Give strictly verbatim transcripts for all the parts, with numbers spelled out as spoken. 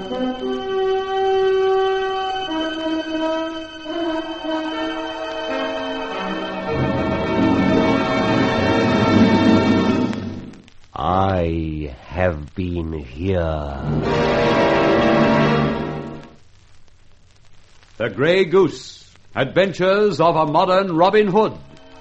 I have been here. The Grey Goose. Adventures of a Modern Robin Hood.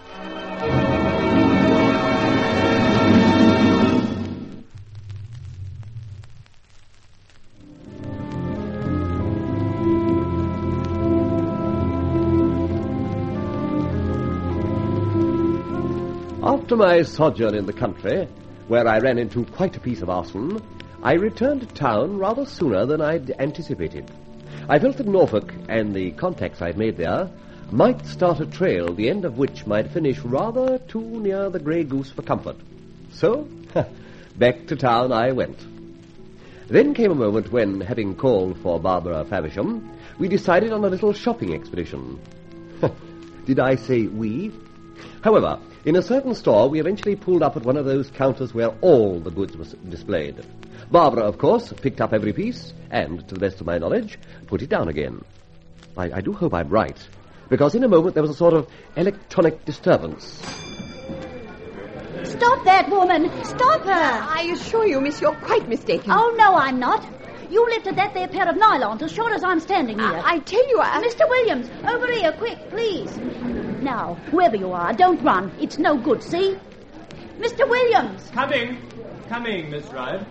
After my sojourn in the country, where I ran into quite a piece of arson, I returned to town rather sooner than I'd anticipated. I felt that Norfolk and the contacts I'd made there might start a trail, the end of which might finish rather too near the Grey Goose for comfort. So, back to town I went. Then came a moment when, having called for Barbara Faversham, we decided on a little shopping expedition. Did I say we? However, in a certain store, we eventually pulled up at one of those counters where all the goods were displayed. Barbara, of course, picked up every piece and, to the best of my knowledge, put it down again. I, I do hope I'm right, because in a moment there was a sort of electronic disturbance. Stop that woman! Stop her! I assure you, miss, you're quite mistaken. Oh, no, I'm not. You lifted that there pair of nylons as short as I'm standing here. I, I tell you, I... Mister Williams, over here, quick, please. Now, whoever you are, don't run. It's no good, see? Mister Williams! Coming. Coming, Miss Wright.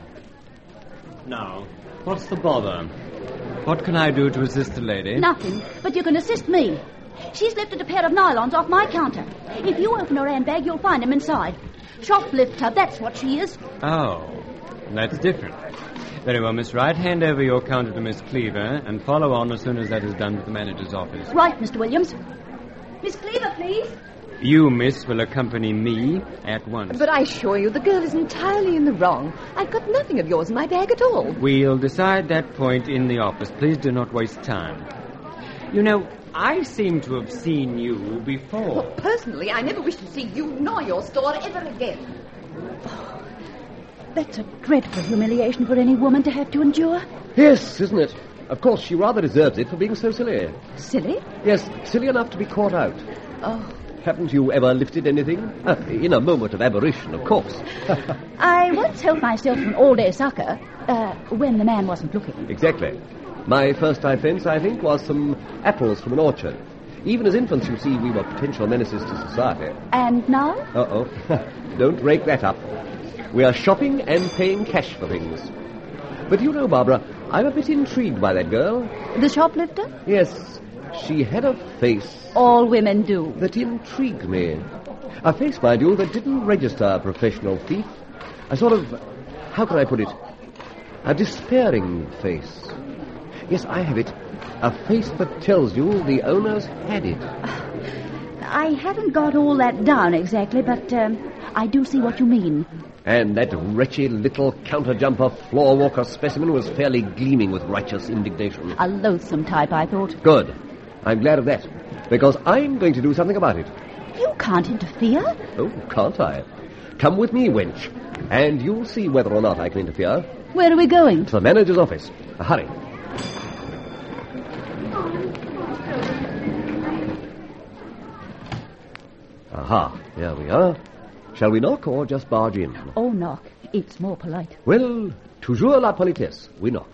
Now, what's the bother? What can I do to assist the lady? Nothing, but you can assist me. She's lifted a pair of nylons off my counter. If you open her handbag, you'll find them inside. Shoplifter, that's what she is. Oh, that's different. Very well, Miss Wright. Hand over your counter to Miss Cleaver and follow on as soon as that is done to the manager's office. Right, Mister Williams. Miss Cleaver, please. You, miss, will accompany me at once. But I assure you, the girl is entirely in the wrong. I've got nothing of yours in my bag at all. We'll decide that point in the office. Please do not waste time. You know, I seem to have seen you before. Well, personally, I never wish to see you nor your store ever again. Oh, that's a dreadful humiliation for any woman to have to endure. Yes, isn't it? Of course, she rather deserves it for being so silly. Silly? Yes, silly enough to be caught out. Oh. Haven't you ever lifted anything? Uh, in a moment of aberration, of course. I once held myself to an all-day sucker, uh, when the man wasn't looking. Exactly. My first offence, I think, was some apples from an orchard. Even as infants, you see, we were potential menaces to society. And now? Uh-oh. Don't rake that up. We are shopping and paying cash for things. But you know, Barbara, I'm a bit intrigued by that girl. The shoplifter? Yes. She had a face... All women do. ...that intrigued me. A face, mind you, that didn't register a professional thief. A sort of... How can I put it? A despairing face. Yes, I have it. A face that tells you the owners had it. I haven't got all that down exactly, but um, I do see what you mean. And that wretched little counter-jumper floor-walker specimen was fairly gleaming with righteous indignation. A loathsome type, I thought. Good. I'm glad of that, because I'm going to do something about it. You can't interfere. Oh, can't I? Come with me, wench, and you'll see whether or not I can interfere. Where are we going? To the manager's office. Hurry. Aha, here we are. Shall we knock or just barge in? Oh, knock. It's more polite. Well, toujours la politesse. We knock.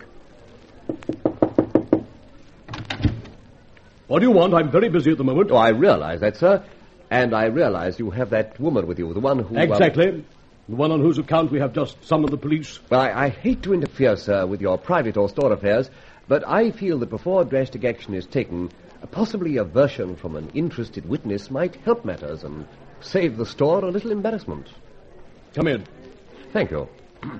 What do you want? I'm very busy at the moment. Oh, I realize that, sir. And I realize you have that woman with you, the one who... Exactly. Um... The one on whose account we have just summoned the police. Well, I, I hate to interfere, sir, with your private or store affairs, but I feel that before drastic action is taken, possibly a version from an interested witness might help matters and save the store a little embarrassment. Come in. Thank you.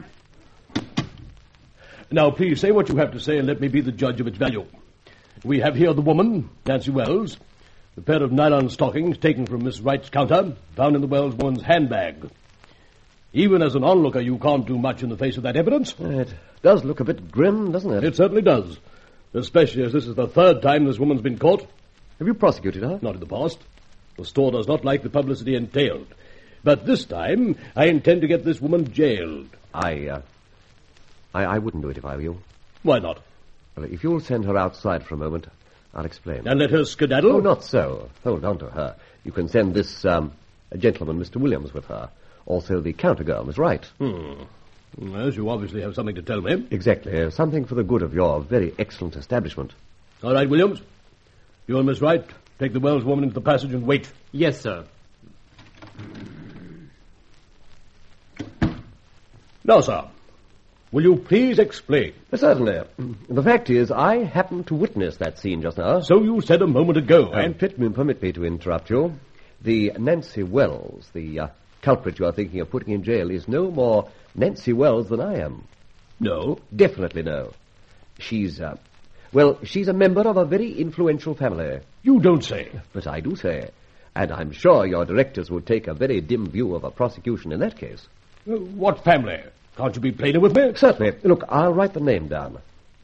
Now, please say what you have to say and let me be the judge of its value. We have here the woman, Nancy Wells, the pair of nylon stockings taken from Miss Wright's counter, found in the Wells woman's handbag. Even as an onlooker, you can't do much in the face of that evidence. It does look a bit grim, doesn't it? It certainly does, especially as this is the third time this woman's been caught. Have you prosecuted her? Not in the past. The store does not like the publicity entailed. But this time, I intend to get this woman jailed. I, uh, I, I wouldn't do it if I were you. Why not? Well, if you'll send her outside for a moment, I'll explain. And let her skedaddle? Oh, not so. Hold on to her. You can send this um, gentleman, Mister Williams, with her. Also the counter girl, Miss Wright. Hmm. Yes, you obviously have something to tell me. Exactly. Uh, something for the good of your very excellent establishment. All right, Williams. You and Miss Wright take the Wells woman into the passage and wait. Yes, sir. Now, sir, will you please explain? Certainly. The fact is, I happened to witness that scene just now. So you said a moment ago. And permit me, permit me to interrupt you. The Nancy Wells, the uh, culprit you are thinking of putting in jail, is no more Nancy Wells than I am. No? Definitely no. She's, uh, well, she's a member of a very influential family. You don't say. But I do say. And I'm sure your directors would take a very dim view of a prosecution in that case. Uh, what family? Can't you be plainer with me? Certainly. Look, I'll write the name down.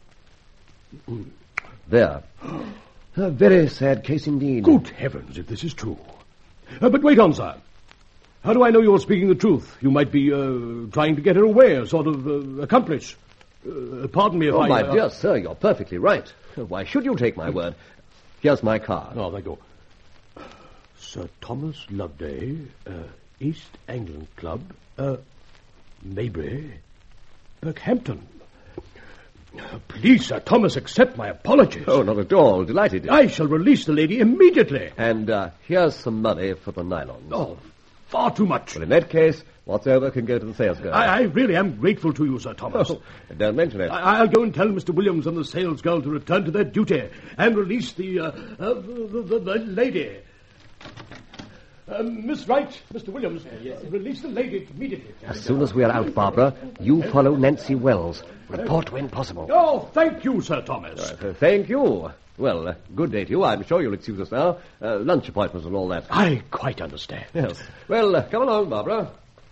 There. A very sad case indeed. Good heavens, if this is true. Uh, but wait on, sir. How do I know you're speaking the truth? You might be uh, trying to get her away, a sort of uh, accomplice. Uh, pardon me if oh, I... my uh, dear sir, you're perfectly right. Why should you take my word? Here's my card. Oh, thank you. Sir Thomas Loveday, uh, East Anglia Club, uh, Maybury, Berkhampton. Please, Sir Thomas, accept my apologies. Oh, not at all. Delighted. I shall release the lady immediately. And uh, here's some money for the nylons. Oh, far too much. Well, in that case, what's over can go to the sales girl. I, I really am grateful to you, Sir Thomas. Oh, don't mention it. I, I'll go and tell Mister Williams and the sales girl to return to their duty and release the, uh, uh, the, the, the lady. Uh, Miss Wright, Mister Williams, uh, yes, release the lady immediately. As soon as we're out, Barbara, you follow Nancy Wells. Report when possible. Oh, thank you, Sir Thomas. Uh, thank you. Well, uh, good day to you. I'm sure you'll excuse us now. Uh, lunch appointments and all that. I quite understand. Yes. Well, uh, come along, Barbara.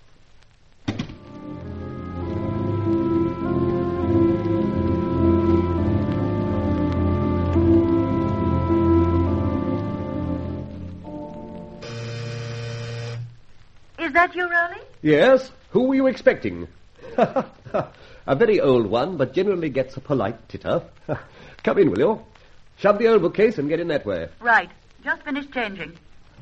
Is that you, Rowley? Yes? Who were you expecting? A very old one, but generally gets a polite titter. Come in, will you? Shove the old bookcase and get in that way. Right. Just finished changing.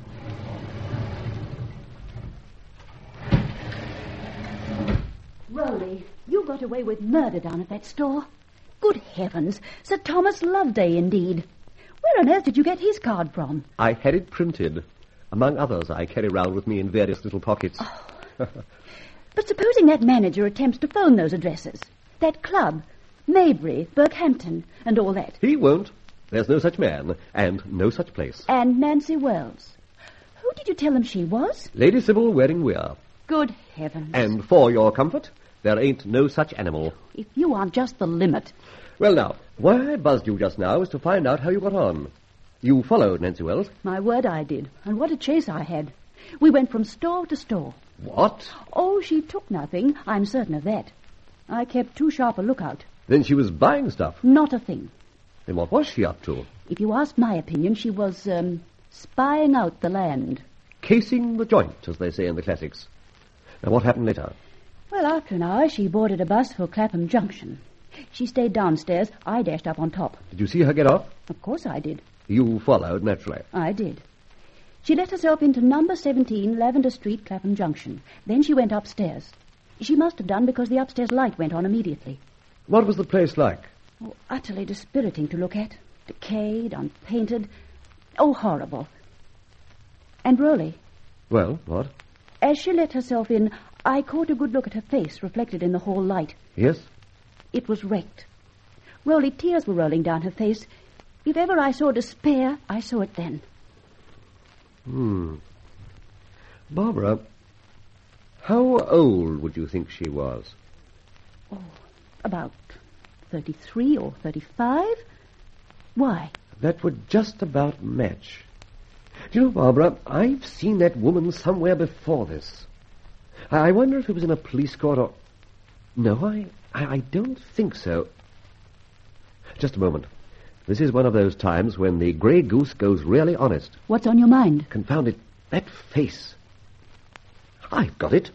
Rowley, you got away with murder down at that store. Good heavens, Sir Thomas Loveday, indeed. Where on earth did you get his card from? I had it printed. Among others, I carry round with me in various little pockets. Oh. But supposing that manager attempts to phone those addresses, that club, Maybury, Berkhampton, and all that. He won't. There's no such man, and no such place. And Nancy Wells. Who did you tell him she was? Lady Sybil Waring Weir. Good heavens. And for your comfort, there ain't no such animal. If you aren't just the limit. Well, now, why I buzzed you just now was to find out how you got on. You followed Nancy Wells? My word, I did. And what a chase I had. We went from store to store. What? Oh, she took nothing. I'm certain of that. I kept too sharp a lookout. Then she was buying stuff. Not a thing. Then what was she up to? If you ask my opinion, she was, um, spying out the land. Casing the joint, as they say in the classics. Now, what happened later? Well, after an hour, she boarded a bus for Clapham Junction. She stayed downstairs. I dashed up on top. Did you see her get off? Of course I did. You followed, naturally. I did. She let herself into number seventeen, Lavender Street, Clapham Junction. Then she went upstairs. She must have done because the upstairs light went on immediately. What was the place like? Oh, utterly dispiriting to look at. Decayed, unpainted. Oh, horrible. And Rowley, Well, what? as she let herself in, I caught a good look at her face reflected in the hall light. Yes? It was wrecked. Rowley, tears were rolling down her face. If ever I saw despair, I saw it then. Hmm. Barbara, how old would you think she was? Oh, about thirty-three or thirty-five. Why? That would just about match. Do you know, Barbara, I've seen that woman somewhere before this. I, I wonder if it was in a police court or... No, I, I, I don't think so. Just a moment. This is one of those times when the grey goose goes really honest. What's on your mind? Confound it, that face. I've got it.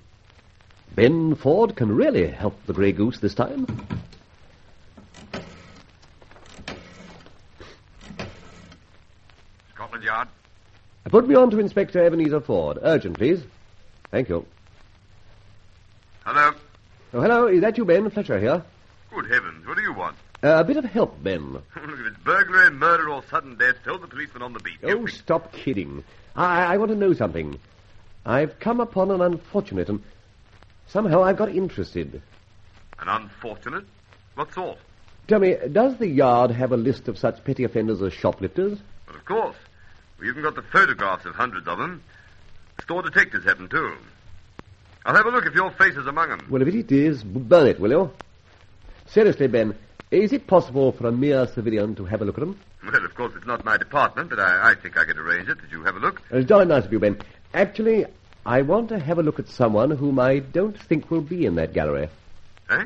Ben Ford can really help the grey goose this time. Yard. Put me on to Inspector Ebenezer Ford. Urgent, please. Thank you. Hello. Oh, hello. Is that you, Ben? Fletcher here. Good heavens, what do you want? Uh, a bit of help, Ben. Look, if it's burglary, murder, or sudden death, tell the policeman on the beat. Oh, You- stop kidding. I, I want to know something. I've come upon an unfortunate, and somehow I've got interested. An unfortunate? What sort? Tell me, does the Yard have a list of such petty offenders as shoplifters? Well, of course. We even got the photographs of hundreds of them. Store detectives have them, too. I'll have a look if your face is among them. Well, if it is, burn it, will you? Seriously, Ben, is it possible for a mere civilian to have a look at them? Well, of course, it's not my department, but I, I think I could arrange it. Did you have a look? It's jolly nice of you, Ben. Actually, I want to have a look at someone whom I don't think will be in that gallery. Eh?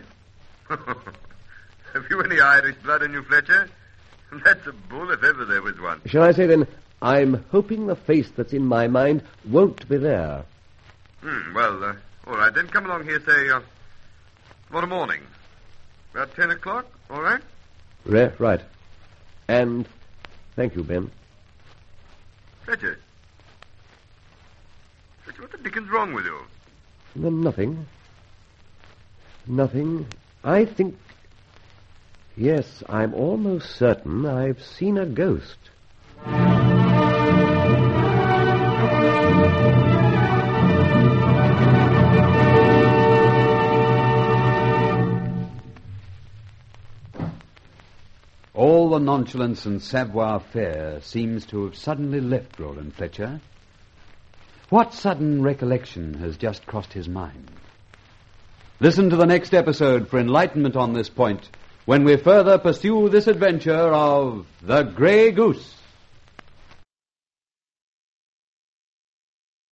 Have you any Irish blood in you, Fletcher? That's a bull if ever there was one. Shall I say, then, I'm hoping the face that's in my mind won't be there. Hmm, well, uh, all right, then come along here, say, uh, tomorrow morning. About ten o'clock, all right? Re- right. And thank you, Ben. Fletcher. Fletcher, what the dickens wrong with you? No, nothing. Nothing. I think... Yes, I'm almost certain I've seen a ghost. All the nonchalance and savoir-faire seems to have suddenly left Roland Fletcher. What sudden recollection has just crossed his mind? Listen to the next episode for enlightenment on this point when we further pursue this adventure of the Grey Goose.